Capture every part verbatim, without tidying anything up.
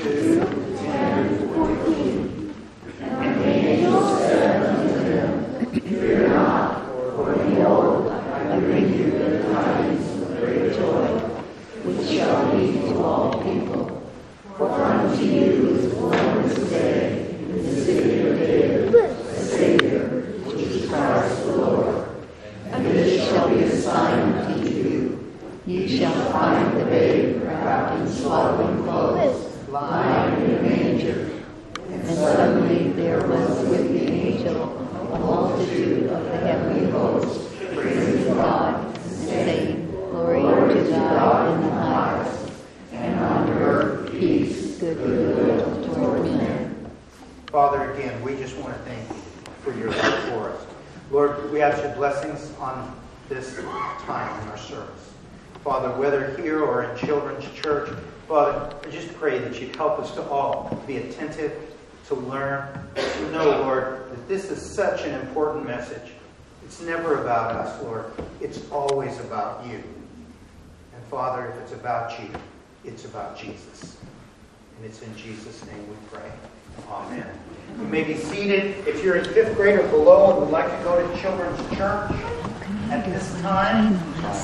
two, ten, fourteen. And the angel said unto them, Fear not, for behold, I bring you good tidings of great joy, which shall be to all people. For unto you is born this day in the city of David a Savior, which is Christ the Lord. And this shall be a sign unto you. Ye shall find the babe wrapped in swaddling clothes, lying in a manger. And suddenly there was with the angel a multitude of the heavenly hosts, praising God, and saying, Glory to God in the highest, and on earth peace, goodwill toward men. Father, again, we just want to thank you for your love for us. Lord, we ask your blessings on this time in our service. Father, whether here or in children's church, Father, I just pray that you'd help us to all be attentive, to learn, to know, Lord, that this is such an important message. It's never about us, Lord. It's always about you. And Father, if it's about you, it's about Jesus. And it's in Jesus' name we pray. Amen. You may be seated. If you're in fifth grade or below and would like to go to children's church at this time.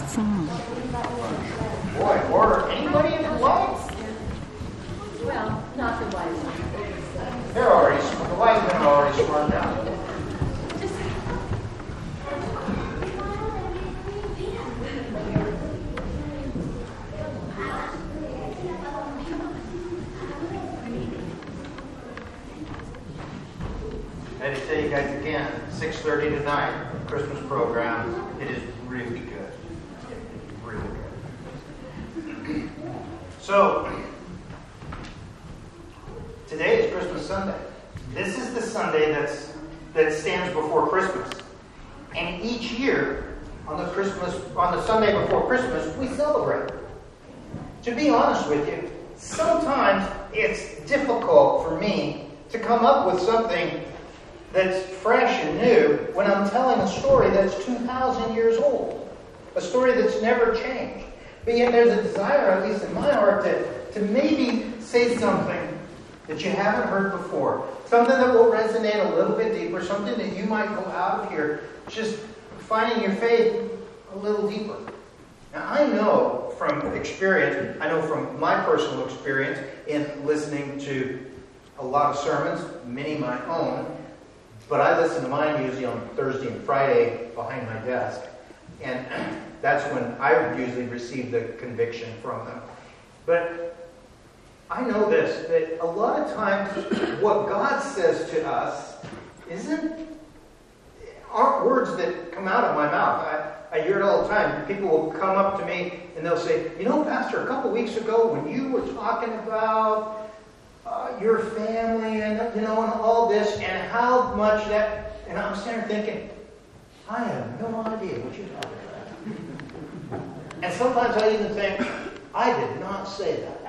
Boy, or anybody in the lights? Well, not the wise ones. They're already, the wise men are already smart now. I had to tell you guys again, six thirty tonight, Christmas program. It is really good. Really good. So, today is Christmas Sunday. This is the Sunday that's that stands before Christmas. And each year, on the Christmas, on the Sunday before Christmas, we celebrate. To be honest with you, sometimes it's difficult for me to come up with something that's fresh and new when I'm telling a story that's two thousand years old. A story that's never changed. But yet there's a desire, at least in my heart, to, to maybe say something that you haven't heard before. Something that will resonate a little bit deeper. Something that you might go out of here just finding your faith a little deeper. Now I know from experience, I know from my personal experience in listening to a lot of sermons, many my own, but I listen to mine usually on Thursday and Friday behind my desk. And that's when I usually receive the conviction from them. But I know this, that a lot of times what God says to us isn't, aren't words that come out of my mouth. I, I hear it all the time. People will come up to me and they'll say, you know, Pastor, a couple weeks ago when you were talking about Uh, your family and, you know, and all this and how much that, and I'm sitting there thinking, I have no idea what you're talking about. And sometimes I even think, I did not say that.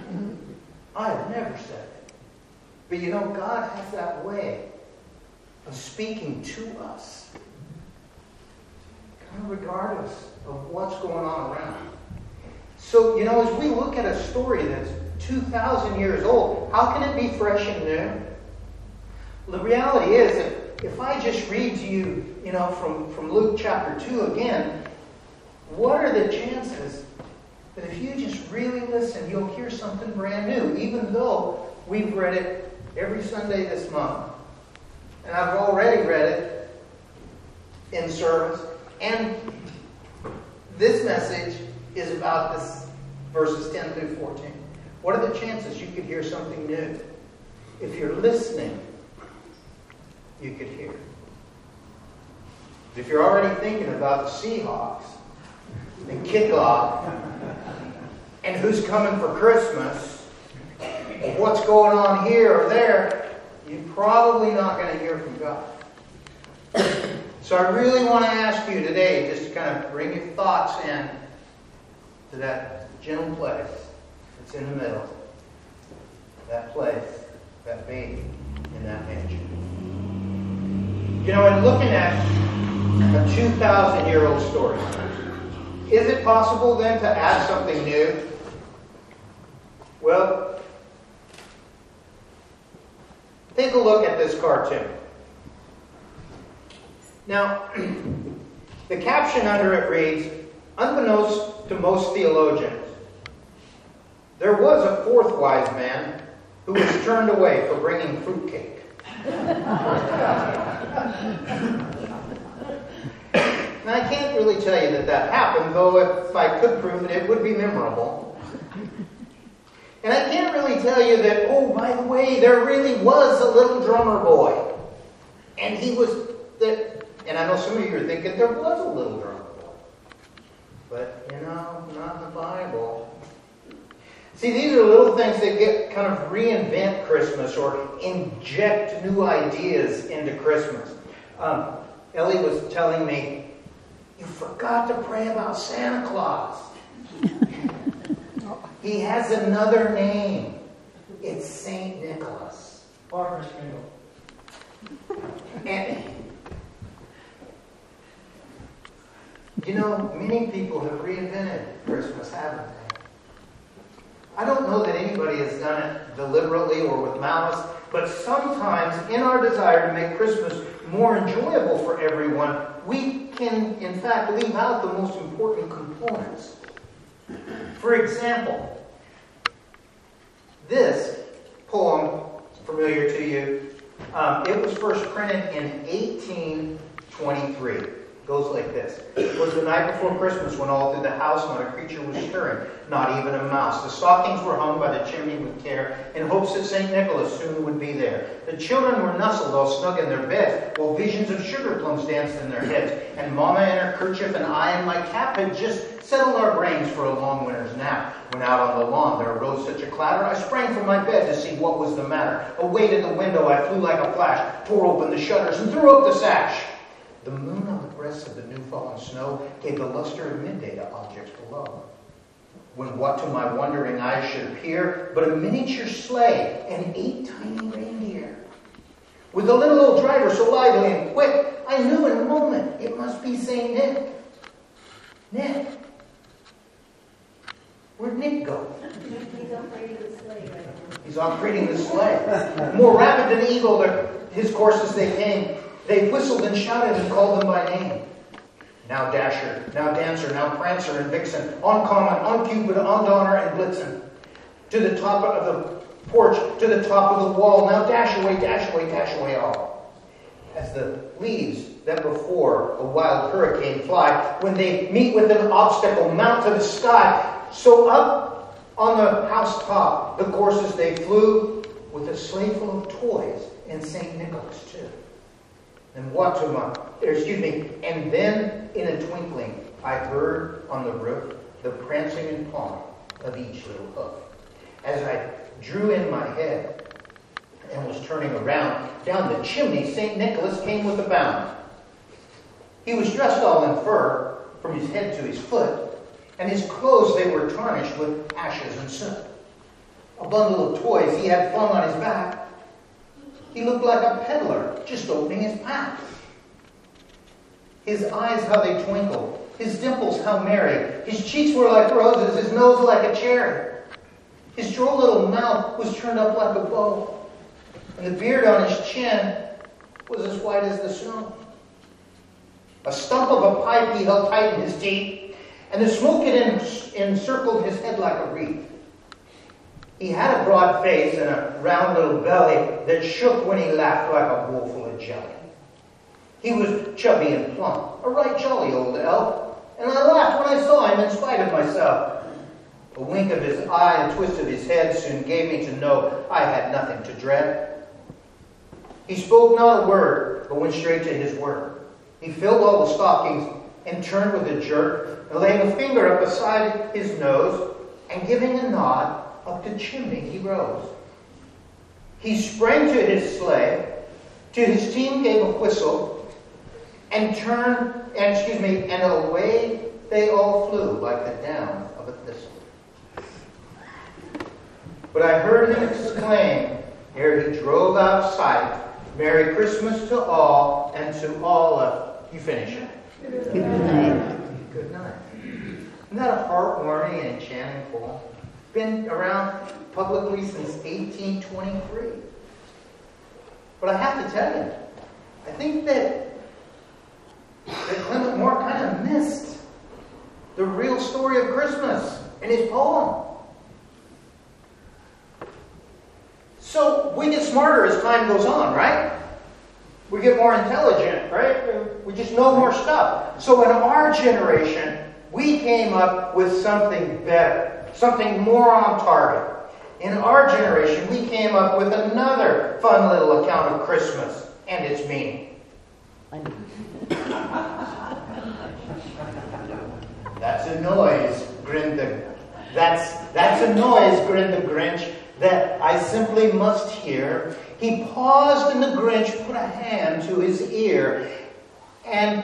I have never said it. But you know, God has that way of speaking to us, kind of regardless of what's going on around. So, you know, as we look at a story that's two thousand years old, how can it be fresh and new? Well, the reality is that if I just read to you, you know, from, from Luke chapter two again, what are the chances that if you just really listen, you'll hear something brand new, even though we've read it every Sunday this month. And I've already read it in service. And this message is about this verses ten through fourteen. What are the chances you could hear something new? If you're listening, you could hear. If you're already thinking about the Seahawks and kickoff and who's coming for Christmas, and what's going on here or there, you're probably not going to hear from God. So I really want to ask you today just to kind of bring your thoughts in to that gentle place. It's in the middle. That place, that baby in that manger. You know, in looking at a two thousand year old story, is it possible then to add something new? Well, Take a look at this cartoon. Now, the caption under it reads, unbeknownst to most theologians, there was a fourth wise man who was turned away for bringing fruitcake. Now, I can't really tell you that that happened, though if I could prove it, it would be memorable. And I can't really tell you that, oh, by the way, there really was a little drummer boy. And he was, the, and I know some of you are thinking there was a little drummer boy. But, you know, not in the Bible. See, these are little things that get kind of reinvent Christmas or inject new ideas into Christmas. Um, Ellie was telling me, you forgot to pray about Santa Claus. He has another name. It's Saint Nicholas. And, you know, many people have reinvented Christmas, haven't they? I don't know that anybody has done it deliberately or with malice, but sometimes in our desire to make Christmas more enjoyable for everyone, we can, in fact, leave out the most important components. For example, this poem, familiar to you, um, it was first printed in eighteen twenty-three. It goes like this. It was the night before Christmas when all through the house not a creature was stirring, not even a mouse. The stockings were hung by the chimney with care in hopes that Saint Nicholas soon would be there. The children were nestled all snug in their beds, while visions of sugar plums danced in their heads. And Mama in her kerchief and I in my cap had just settled our brains for a long winter's nap. When out on the lawn there arose such a clatter, I sprang from my bed to see what was the matter. Away to the window I flew like a flash, tore open the shutters and threw up the sash. The moon on the breast of the new fallen snow gave the luster of midday to objects below. When what to my wondering eyes should appear but a miniature sleigh and eight tiny reindeer. With a little old driver so lively and quick, I knew in a moment it must be Saint Nick. Nick. Where'd Nick go? He's operating the sleigh right now. He's operating the sleigh. More rapid than eagle, his courses they came. They whistled and shouted and called them by name. Now Dasher, now Dancer, now Prancer and Vixen, on Comet, on Cupid, on Donner and Blitzen. To the top of the porch, to the top of the wall, now dash away, dash away, dash away all. As the leaves that before a wild hurricane fly, when they meet with an obstacle, mount to the sky, so up on the housetop the courses they flew, with a sleigh full of toys and Saint Nicholas too. And what to my, excuse me, and then in a twinkling, I heard on the roof the prancing and pawing of each little hoof. As I drew in my head and was turning around, down the chimney Saint Nicholas came with a bound. He was dressed all in fur, from his head to his foot, and his clothes, they were tarnished with ashes and soot. A bundle of toys he had flung on his back. He looked like a peddler just opening his pack. His eyes, how they twinkled. His dimples, how merry. His cheeks were like roses, his nose like a cherry. His droll little mouth was turned up like a bow. And the beard on his chin was as white as the snow. A stump of a pipe he held tight in his teeth, and the smoke it encircled his head like a wreath. He had a broad face and a round little belly that shook when he laughed like a bowl full of jelly. He was chubby and plump, a right jolly old elf, and I laughed when I saw him in spite of myself. A wink of his eye, a twist of his head soon gave me to know I had nothing to dread. He spoke not a word, but went straight to his work. He filled all the stockings and turned with a jerk, and laying a finger up beside his nose, and giving a nod, up the chimney he rose. He sprang to his sleigh, to his team gave a whistle, and turned, and excuse me, and away they all flew like the down of a thistle. But I heard him exclaim, ere he drove out of sight, Merry Christmas to all, and to all of, you finish it. Good night. Good night. Isn't that a heartwarming and enchanting poem? Been around publicly since eighteen twenty-three. But I have to tell you, I think that, that Clement Moore kind of missed the real story of Christmas in his poem. So we get smarter as time goes on, right? We get more intelligent, right? We just know more stuff. So in our generation, we came up with something better, something more on target. In our generation, we came up with another fun little account of Christmas and its meaning. That's a noise, grinned the that's that's a noise, grinned the Grinch, that I simply must hear. He paused, and the Grinch put a hand to his ear, and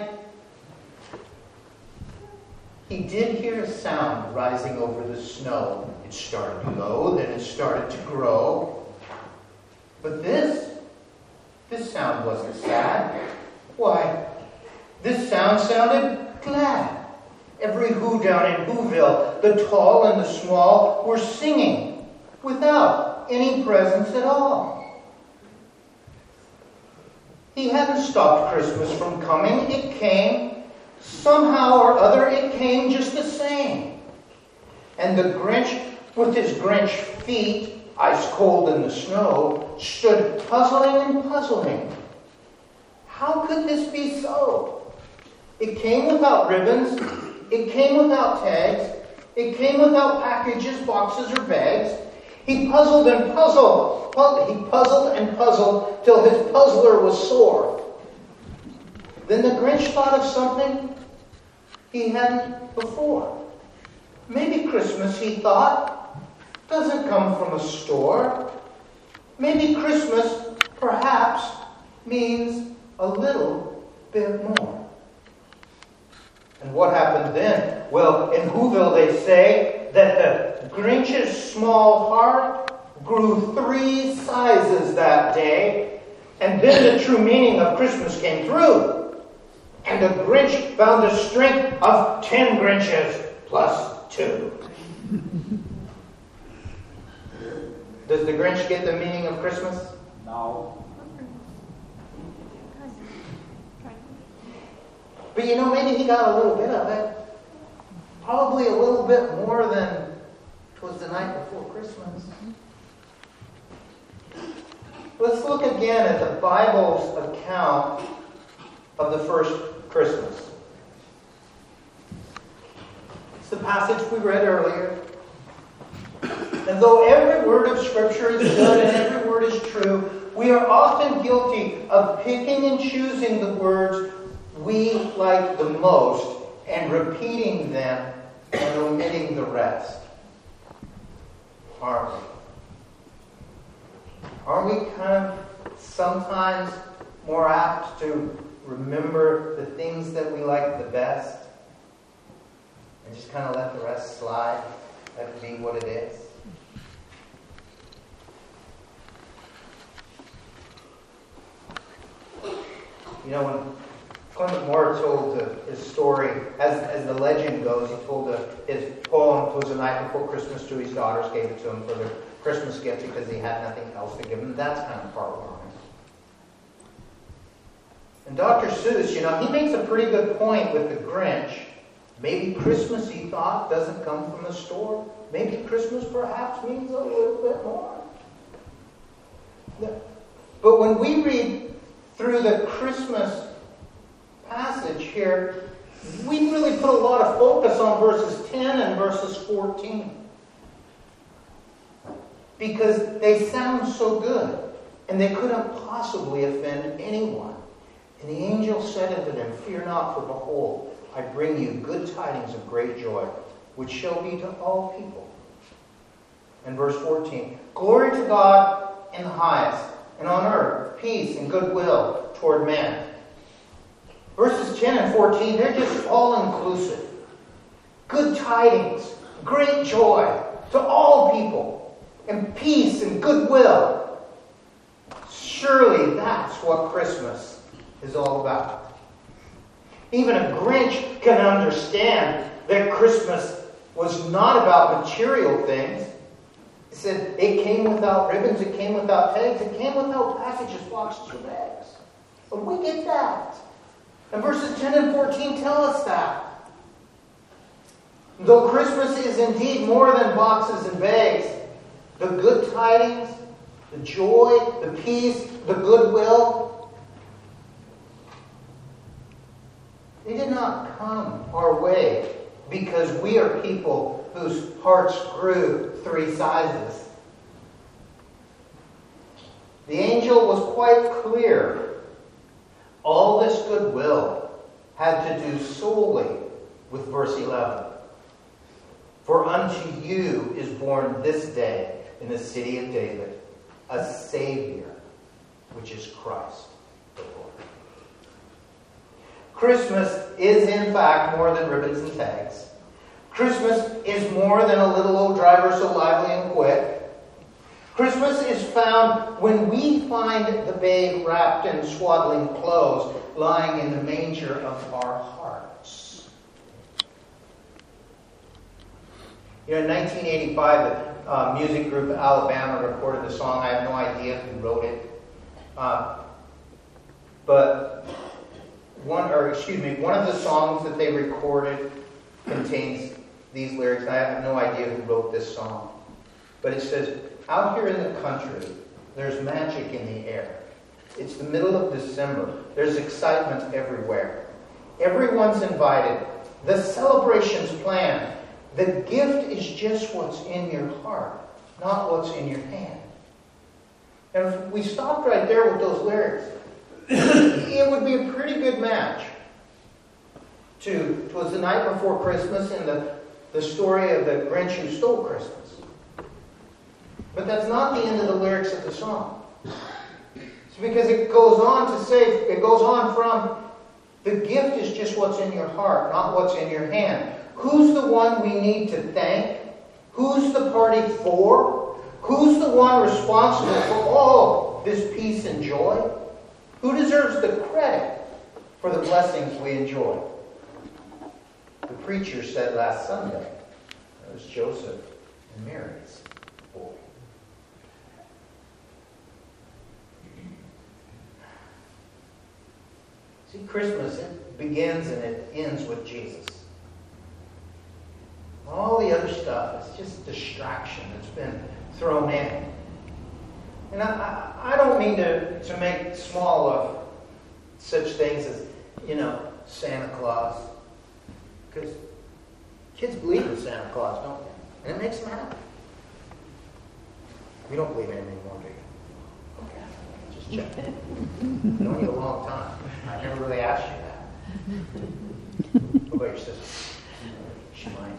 he did hear a sound rising over the snow. It started low, then it started to grow. But this, this sound wasn't sad. Why, this sound sounded glad. Every who down in Whoville, the tall and the small, were singing without any presents at all. He hadn't stopped Christmas from coming. It came. Somehow or other, it came just the same. And the Grinch, with his Grinch feet, ice cold in the snow, stood puzzling and puzzling. How could this be so? It came without ribbons. It came without tags. It came without packages, boxes, or bags. He puzzled and puzzled. He puzzled and puzzled till his puzzler was sore. Then the Grinch thought of something he hadn't before. Maybe Christmas, he thought, doesn't come from a store. Maybe Christmas, perhaps, means a little bit more. And what happened then? Well, in Whoville they say that the Grinch's small heart grew three sizes that day, and then the true meaning of Christmas came through. And the Grinch found the strength of ten Grinches plus two. Does the Grinch get the meaning of Christmas? No. But you know, maybe he got a little bit of it. Probably a little bit more than was the night before Christmas. Let's look again at the Bible's account of the first Christmas. It's the passage we read earlier. And though every word of Scripture is good and every word is true, we are often guilty of picking and choosing the words we like the most and repeating them and omitting the rest. Aren't we? Aren't we kind of sometimes more apt to remember the things that we like the best and just kind of let the rest slide, let it be what it is? You know, when Clement Moore told uh, his story, as, as the legend goes, he told uh, his poem, it was the night before Christmas, to his daughters, gave it to him for their Christmas gift because he had nothing else to give them. That's kind of heartwarming. And Doctor Seuss, you know, he makes a pretty good point with the Grinch. Maybe Christmas, he thought, doesn't come from the store. Maybe Christmas perhaps means a little bit more. But when we read through the Christmas passage here, we really put a lot of focus on verses ten and verses fourteen. Because they sound so good, and they couldn't possibly offend anyone. And the angel said unto them, Fear not, for behold, I bring you good tidings of great joy, which shall be to all people. And verse fourteen, Glory to God in the highest, and on earth peace and goodwill toward men. Verses ten and fourteen, they're just all-inclusive. Good tidings, great joy to all people, and peace and goodwill. Surely that's what Christmas is all about. Even a Grinch can understand that Christmas was not about material things. It said it came without ribbons, it came without tags, it came without packages, boxes, or bags. But we get that. And verses ten and fourteen tell us that. Though Christmas is indeed more than boxes and bags, the good tidings, the joy, the peace, the goodwill, they did not come our way because we are people whose hearts grew three sizes. The angel was quite clear. All this goodwill had to do solely with verse eleven. For unto you is born this day in the city of David a Savior, which is Christ the Lord. Christmas is in fact more than ribbons and tags. Christmas is more than a little old driver so lively and quick. Christmas is found when we find the babe wrapped in swaddling clothes lying in the manger of our hearts. You know, in nineteen eighty-five, the uh, music group Alabama recorded the song. I have no idea who wrote it. Uh, but one, or excuse me, one of the songs that they recorded contains these lyrics. I have no idea who wrote this song. But it says, out here in the country, there's magic in the air. It's the middle of December. There's excitement everywhere. Everyone's invited. The celebration's planned. The gift is just what's in your heart, not what's in your hand. And if we stopped right there with those lyrics, it would be a pretty good match to, it was the night before Christmas and the, the story of the Grinch who stole Christmas. But that's not the end of the lyrics of the song. It's because it goes on to say, it goes on from, the gift is just what's in your heart, not what's in your hand. Who's the one we need to thank? Who's the party for? Who's the one responsible for all this peace and joy? Who deserves the credit for the blessings we enjoy? The preacher said last Sunday, it was Joseph and Mary's boy. See, Christmas, it begins and it ends with Jesus. All the other stuff is just distraction that's been thrown in. And I, I, I don't mean to, to make small of such things as, you know, Santa Claus. Because kids believe in Santa Claus, don't they? And it makes them happy. You don't believe in him anymore, do you? Okay, just checking. I've known you a long time. I never really asked you that. What about your sister? She might.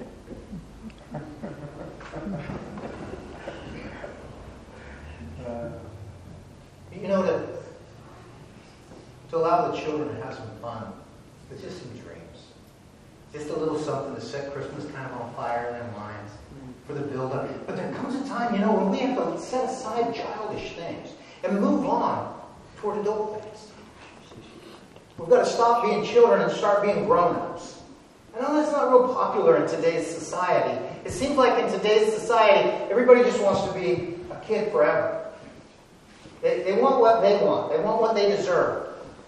Uh, you know, to, to allow the children to have some fun, it's just some dreams. Just a little something to set Christmas kind of on fire in their minds for the build-up. But there comes a time, you know, when we have to set aside childish things and move on toward adult things. We've got to stop being children and start being grown-ups. I know that's not real popular in today's society. It seems like in today's society, everybody just wants to be a kid forever. They, they want what they want. They want what they deserve.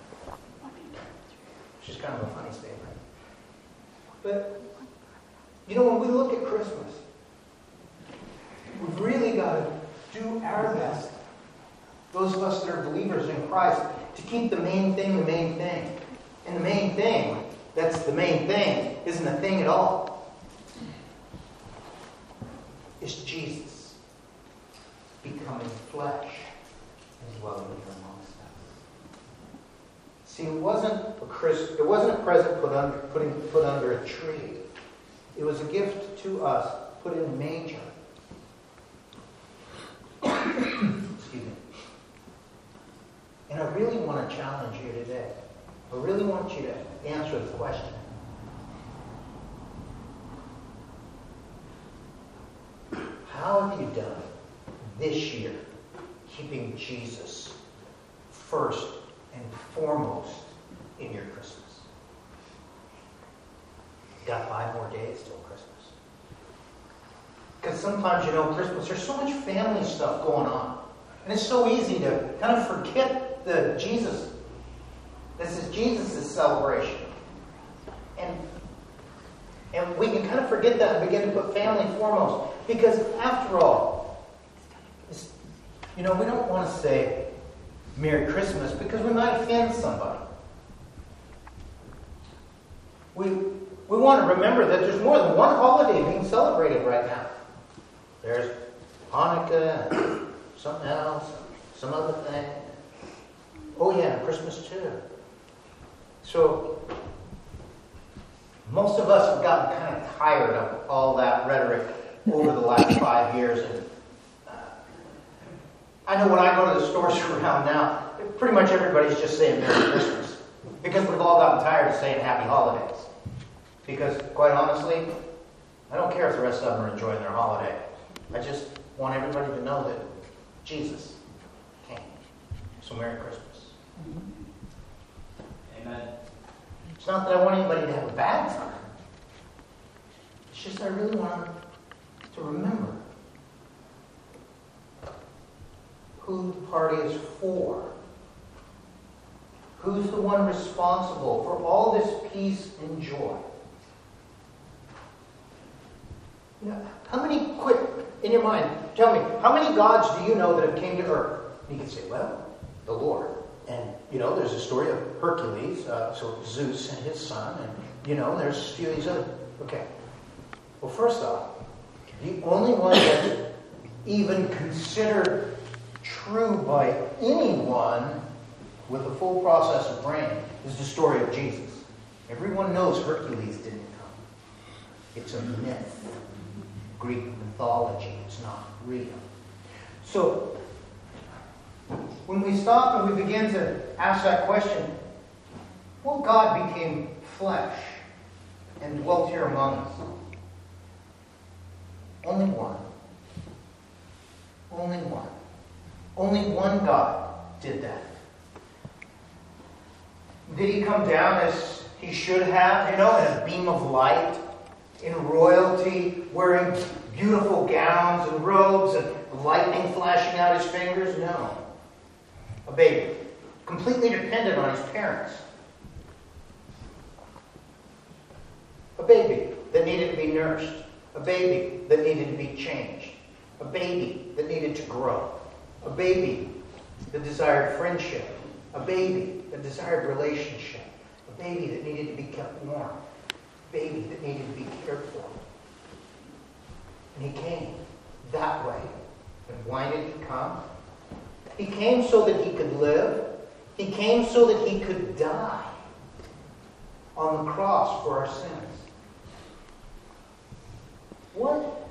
Which is kind of a funny statement. But, you know, when we look at Christmas, we've really got to do our best, those of us that are believers in Christ, to keep the main thing the main thing. And the main thing, that's the main thing, isn't a thing at all. It's Jesus becoming flesh and dwelling amongst us. See, it wasn't a Christ, it wasn't a present put under, putting, put under a tree. It was a gift to us put in a manger. Excuse me. And I really want to challenge you today. I really want you to answer the question. How have you done this year keeping Jesus first and foremost in your Christmas? You've got five more days till Christmas. Because sometimes, you know, Christmas, there's so much family stuff going on. And it's so easy to kind of forget the Jesus. This is Jesus' celebration. And, and we can kind of forget that and begin to put family foremost. Because after all, it's, you know, we don't want to say Merry Christmas because we might offend somebody. We, we want to remember that there's more than one holiday being celebrated right now. There's Hanukkah, and something else, some other thing. Oh yeah, Christmas too. So, most of us have gotten kind of tired of all that rhetoric over the last five years. And uh, I know when I go to the stores around now, pretty much everybody's just saying Merry Christmas. Because we've all gotten tired of saying Happy Holidays. Because, quite honestly, I don't care if the rest of them are enjoying their holiday. I just want everybody to know that Jesus came. So Merry Christmas. Amen. It's not that I want anybody to have a bad time. It's just I really want them to remember who the party is for. Who's the one responsible for all this peace and joy? You know, how many, quick, in your mind, tell me, how many gods do you know that have came to earth? You can say, well, the Lord. And, you know, there's a story of Hercules, uh, so Zeus and his son, and, you know, there's a few of these other. Okay. Well, first off, the only one that's even considered true by anyone with a full process of brain is the story of Jesus. Everyone knows Hercules didn't come. It's a myth. Greek mythology. It's not real. So, when we stop and we begin to ask that question, what God became flesh and dwelt here among us? Only one. Only one. Only one God did that. Did he come down as he should have, you know, in a beam of light, in royalty, wearing beautiful gowns and robes and lightning flashing out his fingers? No. A baby, completely dependent on his parents. A baby that needed to be nursed. A baby that needed to be changed. A baby that needed to grow. A baby that desired friendship. A baby that desired relationship. A baby that needed to be kept warm. A baby that needed to be cared for. And he came that way. And why did he come? He came so that he could live. He came so that he could die on the cross for our sins. What?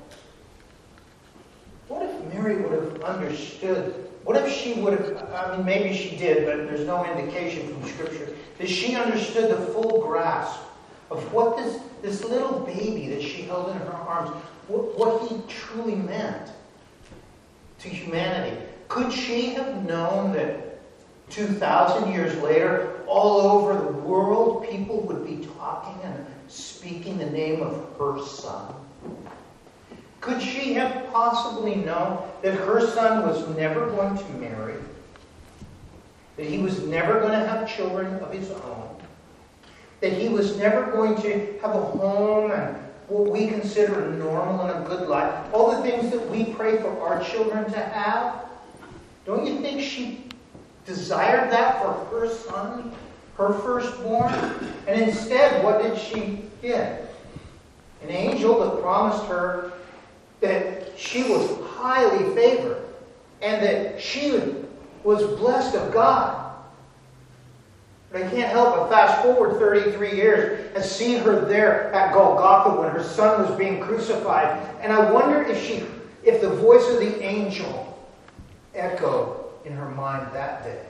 What if Mary would have understood? What if she would have, I mean, maybe she did, but there's no indication from Scripture, that she understood the full grasp of what this, this little baby that she held in her arms, what, what he truly meant to humanity. Could she have known that two thousand years later, all over the world, people would be talking and speaking the name of her son? Could she have possibly known that her son was never going to marry? That he was never going to have children of his own? That he was never going to have a home and what we consider a normal and a good life? All the things that we pray for our children to have? Don't you think she desired that for her son, her firstborn? And instead, what did she get? An angel that promised her that she was highly favored and that she was blessed of God. But I can't help but fast forward thirty-three years and see her there at Golgotha when her son was being crucified. And I wonder if she, if the voice of the angel echoed in her mind that day,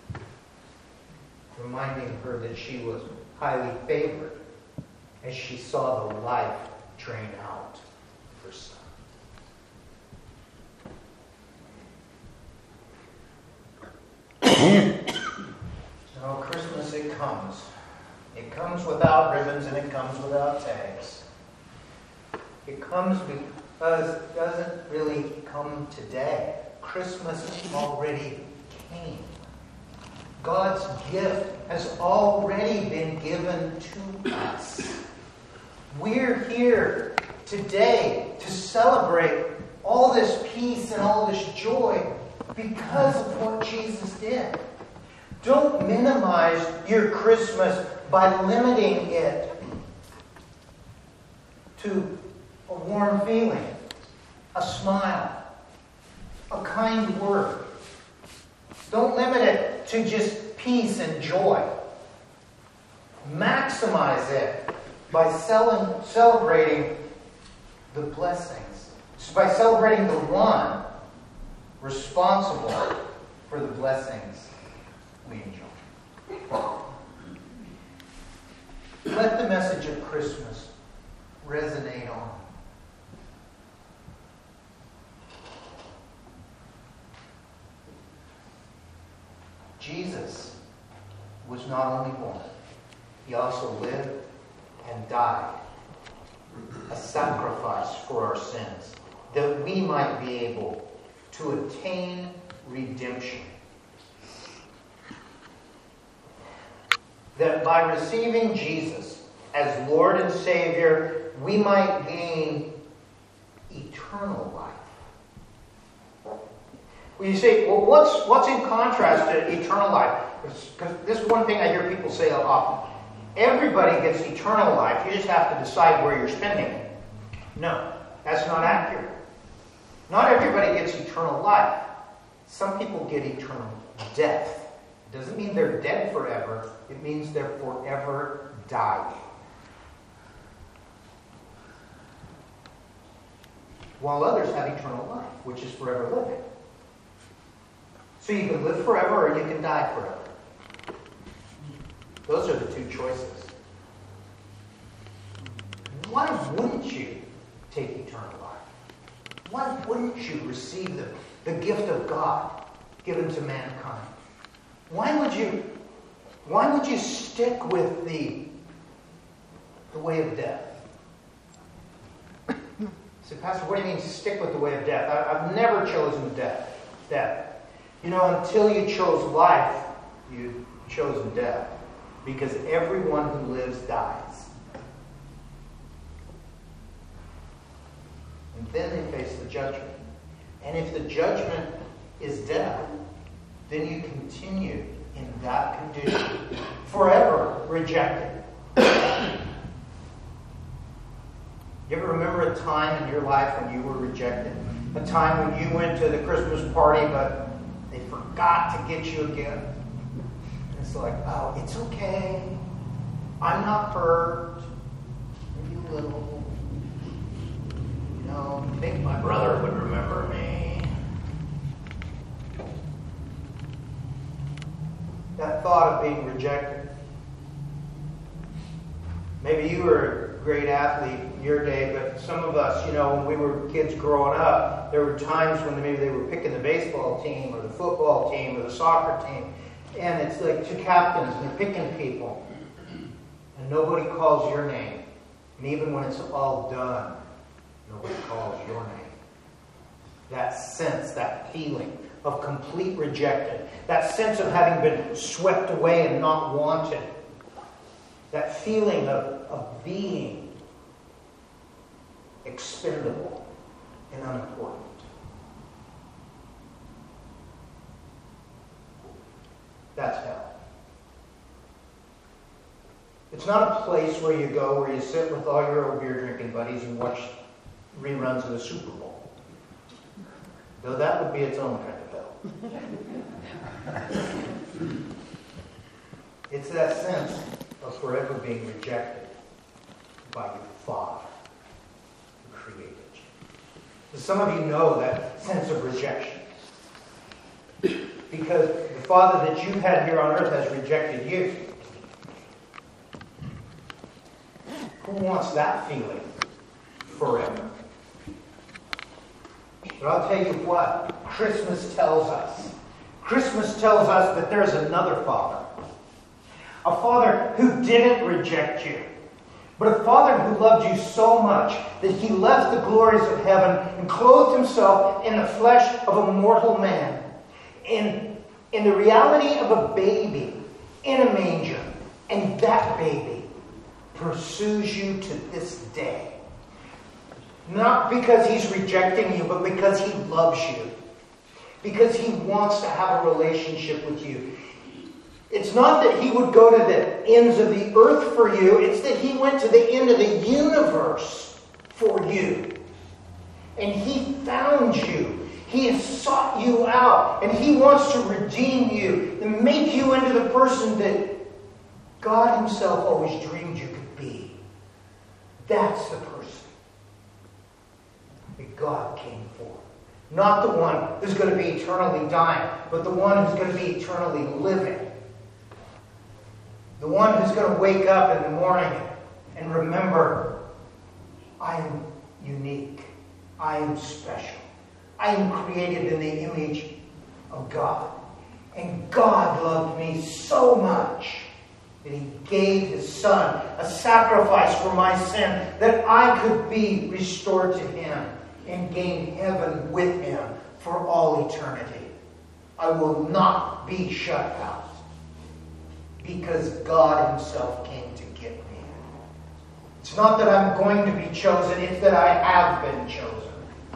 reminding her that she was highly favored as she saw the life drain out of her son. So Christmas, it comes. It comes without ribbons and it comes without tags. It comes uh, doesn't really come today. Christmas already came. God's gift has already been given to us. We're here today to celebrate all this peace and all this joy because of what Jesus did. Don't minimize your Christmas by limiting it to a warm feeling, a smile, a kind word. Don't limit it to just peace and joy. Maximize it by cel- celebrating the blessings, by celebrating the one responsible for the blessings we enjoy. Let the message of Christmas resonate on. Jesus was not only born, he also lived and died, a sacrifice for our sins, that we might be able to attain redemption. That by receiving Jesus as Lord and Savior, we might gain eternal life. Well, you say, well, what's what's in contrast to eternal life? Because this is one thing I hear people say often. Everybody gets eternal life. You just have to decide where you're spending it. No, that's not accurate. Not everybody gets eternal life. Some people get eternal death. It doesn't mean they're dead forever. It means they're forever dying. While others have eternal life, which is forever living. So you can live forever or you can die forever. Those are the two choices. Why wouldn't you take eternal life? Why wouldn't you receive the, the gift of God given to mankind? Why would you why would you stick with the, the way of death? So, Pastor, what do you mean stick with the way of death? I, I've never chosen death. Death. You know, until you chose life, you've chosen death. Because everyone who lives dies. And then they face the judgment. And if the judgment is death, then you continue in that condition, forever rejected. You ever remember a time in your life when you were rejected? A time when you went to the Christmas party, but they forgot to get you a gift? It's like, oh, it's okay. I'm not hurt. Maybe a little. You know, I think my brother would remember me. That thought of being rejected. Maybe you were a great athlete in your day, but some of us, you know, when we were kids growing up, there were times when maybe they were picking the baseball team or the football team or the soccer team. And it's like two captains, and they're picking people. And nobody calls your name. And even when it's all done, nobody calls your name. That sense, that feeling of complete rejection. That sense of having been swept away and not wanted. That feeling of, of being expendable and unimportant. That's hell. It's not a place where you go where you sit with all your old beer drinking buddies and watch reruns of the Super Bowl. Though that would be its own kind of hell. It's that sense of forever being rejected by your Father who created you. Some of you know that sense of rejection. Because the Father that you've had here on earth has rejected you. Who wants that feeling forever? But I'll tell you what, Christmas tells us. Christmas tells us that there's another Father. A Father who didn't reject you, But a Father who loved you so much that he left the glories of heaven and clothed himself in the flesh of a mortal man, in, in the reality of a baby in a manger. And that baby pursues you to this day. Not because he's rejecting you, but because he loves you. Because he wants to have a relationship with you. It's not that he would go to the ends of the earth for you. It's that he went to the end of the universe for you. And he found you. He has sought you out. And he wants to redeem you and make you into the person that God himself always dreamed you could be. That's the person that God came for. Not the one who's going to be eternally dying, but the one who's going to be eternally living. The one who's going to wake up in the morning and remember, I am unique. I am special. I am created in the image of God. And God loved me so much that he gave his Son a sacrifice for my sin, that I could be restored to him and gain heaven with him for all eternity. I will not be shut out because God himself came to get me. It's not that I'm going to be chosen, it's that I have been chosen.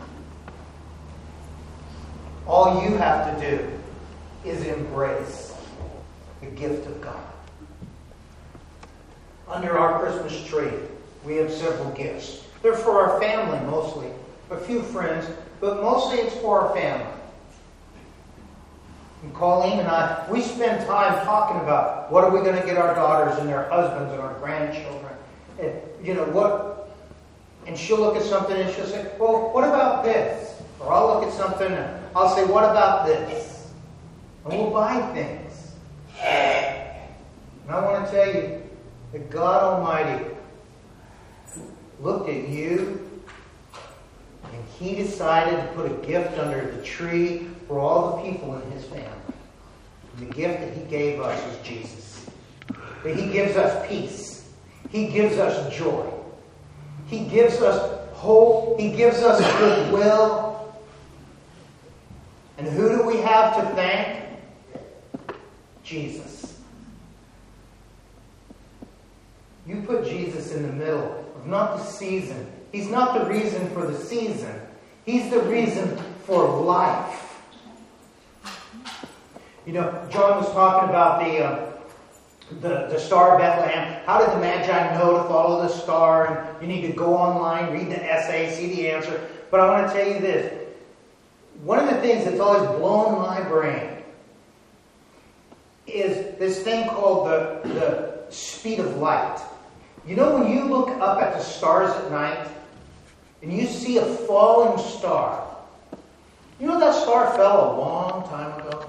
All you have to do is embrace the gift of God. Under our Christmas tree, we have several gifts. They're for our family mostly. A few friends, but mostly it's for our family. And Colleen and I, we spend time talking about what are we going to get our daughters and their husbands and our grandchildren. And, you know, what... And she'll look at something and she'll say, well, what about this? Or I'll look at something and I'll say, what about this? And we'll buy things. And I want to tell you that God Almighty looked at you and he decided to put a gift under the tree for all the people in his family. And the gift that he gave us is Jesus. That he gives us peace. He gives us joy. He gives us hope. He gives us goodwill. And who do we have to thank? Jesus. You put Jesus in the middle of not the season. He's not the reason for the season. He's the reason for life. You know, John was talking about the, uh, the, the Star of Bethlehem. How did the Magi know to follow the star? And you need to go online, read the essay, see the answer. But I want to tell you this. One of the things that's always blown my brain is this thing called the, the speed of light. You know, when you look up at the stars at night and you see a falling star, you know that star fell a long time ago?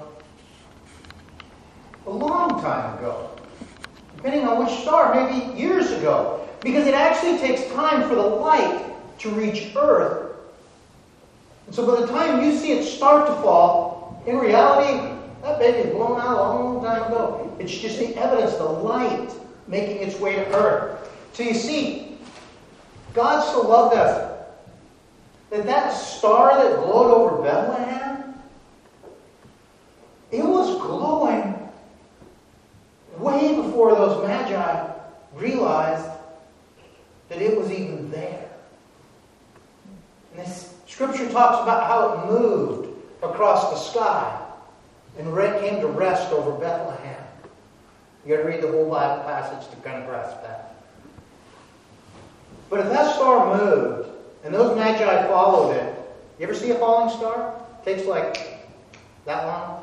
A long time ago. Depending on which star, maybe years ago. Because it actually takes time for the light to reach Earth. And so by the time you see it start to fall, in reality, that baby is blown out a long, long time ago. It's just the evidence, the light making its way to Earth. So you see, God so loved us that that star that glowed over Bethlehem, it was glowing way before those Magi realized that it was even there. And this scripture talks about how it moved across the sky and came to rest over Bethlehem. You got to read the whole Bible passage to kind of grasp that. But if that star moved and those Magi followed it, you ever see a falling star? It takes like that long.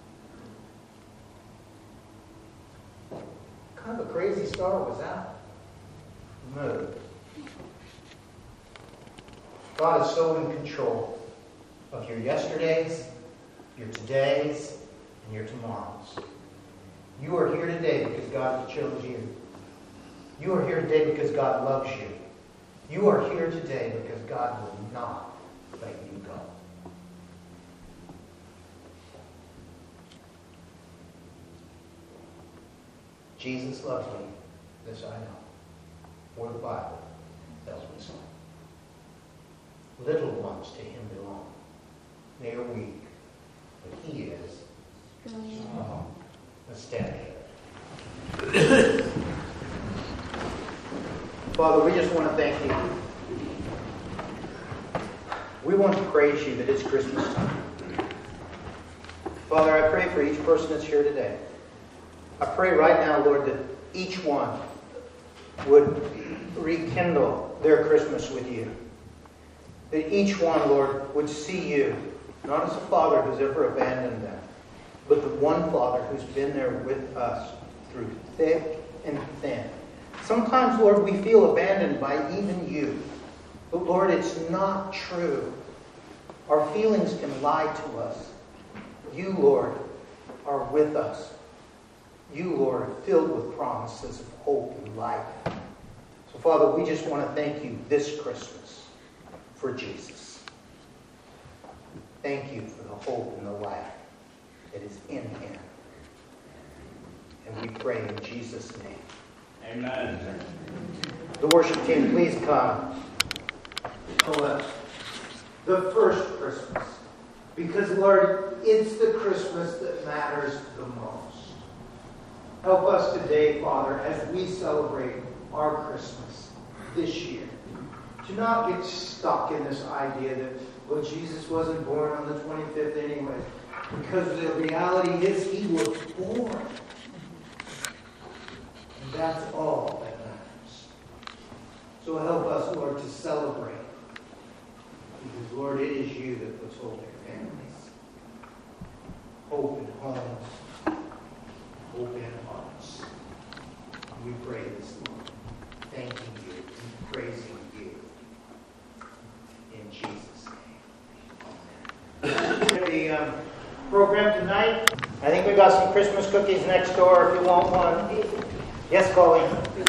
What kind of a crazy star was that? It moved. God is so in control of your yesterdays, your todays, and your tomorrows. You are here today because God chose you. You are here today because God loves you. You are here today because God will not let you go. Jesus loves me. This I know. For the Bible tells me so. Little ones to him belong. They are weak, but he is strong. Let's stand together. Father, we just want to thank you. We want to praise you that it's Christmas time. Father, I pray for each person that's here today. I pray right now, Lord, that each one would rekindle their Christmas with you. That each one, Lord, would see you, not as a father who's ever abandoned them, but the one Father who's been there with us through thick and thin. Sometimes, Lord, we feel abandoned by even you. But Lord, it's not true. Our feelings can lie to us. You, Lord, are with us. You, Lord, are filled with promises of hope and life. So, Father, we just want to thank you this Christmas for Jesus. Thank you for the hope and the life that is in him. And we pray in Jesus' name. Amen. The worship team, please come. Oh, the first Christmas. Because, Lord, it's the Christmas that matters the most. Help us today, Father, as we celebrate our Christmas this year, to not get stuck in this idea that, well, Jesus wasn't born on the twenty-fifth anyway. Because the reality is he was born. And that's all that matters. So help us, Lord, to celebrate. Because, Lord, it is you that puts hope in families. Hope in homes. Hope in hearts. We pray this, Lord, thanking you and praising you. In Jesus' name. Amen. The um, program tonight, I think we got some Christmas cookies next door if you want one. Yes, Colleen?